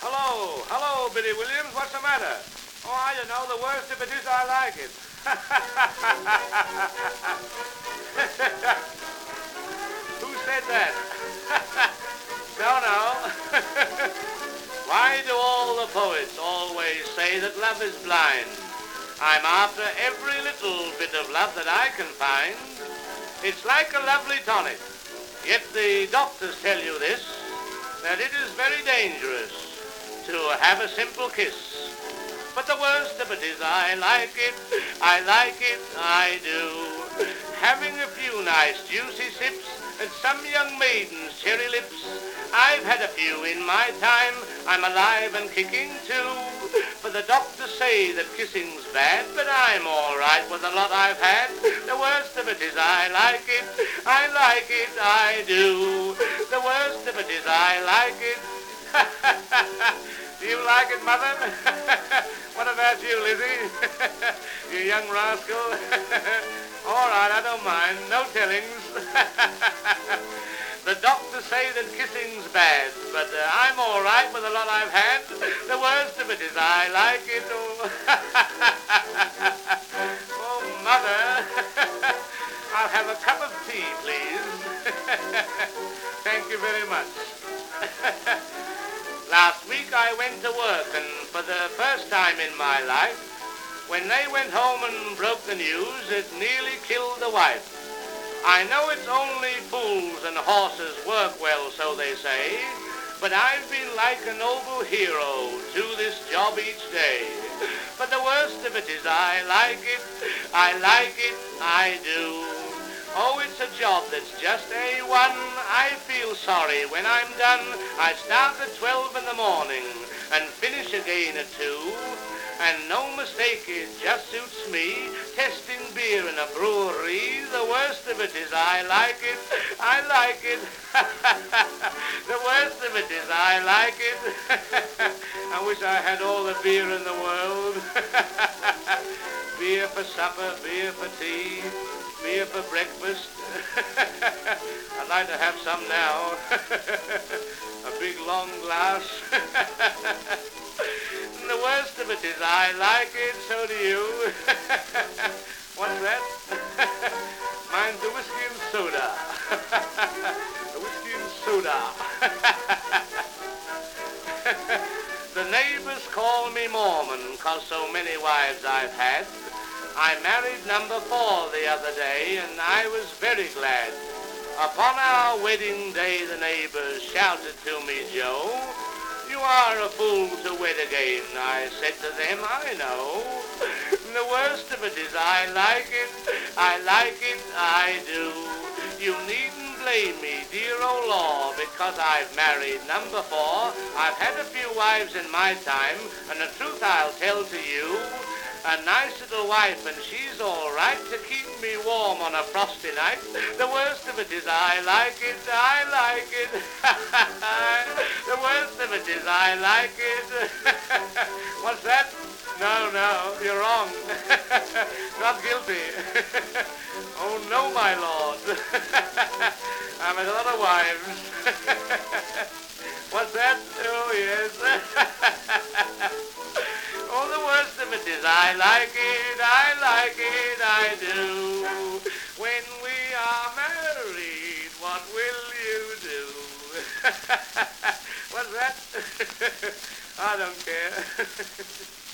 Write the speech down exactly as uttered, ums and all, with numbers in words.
Hello, hello, Billy Williams. What's the matter? Oh, I don't know. The worst of it is I like it. Who said that? No, no. Why do all the poets always say that love is blind? I'm after every little bit of love that I can find. It's like a lovely tonic. Yet the doctors tell you this, that it is very dangerous to have a simple kiss. But the worst of it is I like it, I like it, I do. Having a few nice juicy sips and some young maiden's cherry lips. I've had a few in my time, I'm alive and kicking too. For the doctors say that kissing's bad, but I'm all right with the lot I've had. The worst of it is I like it, I like it, I do. The worst of it is I like it. Do you like it, Mother? What about you, Lizzie? You young rascal. All right, I don't mind. No tellings. The doctors say that kissing's bad, but uh, I'm all right with the lot I've had. The worst of it is I like it. Oh, oh Mother. I'll have a cup of tea, please. Thank you very much. Last week I went to work, and for the first time in my life, when they went home and broke the news, it nearly killed the wife. I know it's only fools and horses work well, so they say, but I've been like a noble hero to this job each day. But the worst of it is I like it, I like it, I do. Oh, it's a job that's just A one. I feel sorry when I'm done. I start at twelve in the morning and finish again at two. And no mistake, it just suits me, testing beer in a brewery. The worst of it is I like it, I like it. The worst of it is I like it. I wish I had all the beer in the world. Beer for supper, beer for tea, beer for breakfast. I'd like to have some now. A big long glass. And the worst of it is I like it, so do you. What's that? Mine's the whiskey and soda. The whiskey and soda. The neighbors call me Mormon, 'cause so many wives I've had. I married number four the other day, and I was very glad. Upon our wedding day, the neighbors shouted to me, Joe, "You are a fool to wed again." I said to them, "I know." And the worst of it is I like it, I like it, I do. You needn't blame me, dear old law, because I've married number four. I've had a few wives in my time, and the truth I'll tell to you. A nice little wife, and she's all right to keep me warm on a frosty night. The worst of it is I like it, I like it. The worst of it is I like it. What's that? No, no, you're wrong. Not guilty. Oh, no, my lord. I've had a lot of wives. What's that? Oh, yes. Oh, the worst of it is I like it, I like it, I do. When we are married, what will you do? What's that? I don't care.